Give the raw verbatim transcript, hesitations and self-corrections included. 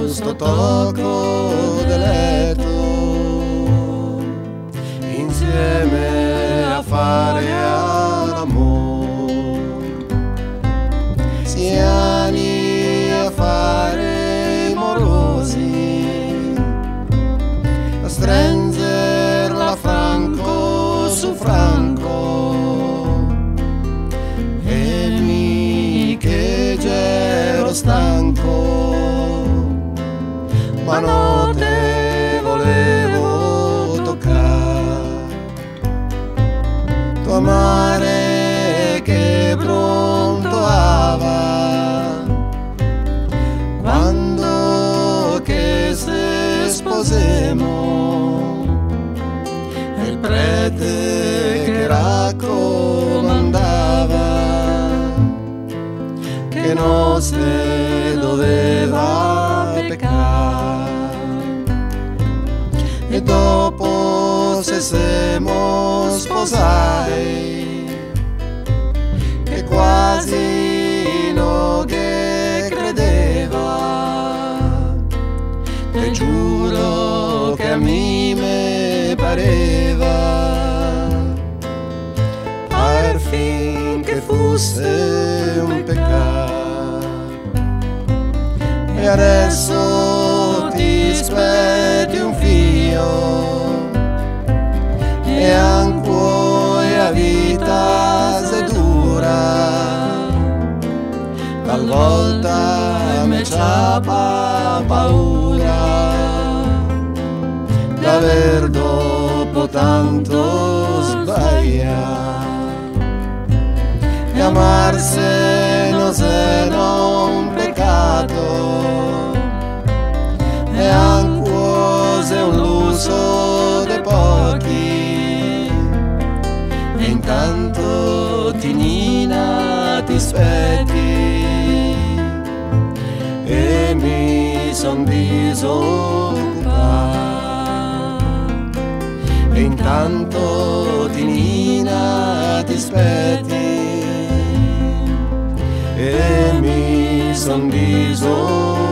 sto tocco del letto, insieme a fare all'amore, siani a fare i morosi, a stringerla franco su franco, e mi che ero stanco, ma non te volevo toccare, tua mare che brontolava quando che se sposemo, e il prete che raccomandava che non si doveva peccare, e dopo se siamo sposati, che quasi non che credeva, te giuro che a me me pareva perfin che fosse un peccato. E adesso ti aspetti un figlio, e anche la vita se dura, talvolta mi c'ha paura d'aver dopo tanto sbagliato, e amarsi non se non peccato, e anche se un lusso de pochi, e intanto tinina ti aspetti, e mi son disoccupato, e intanto tinina ti aspetti, e mi son disoccupato.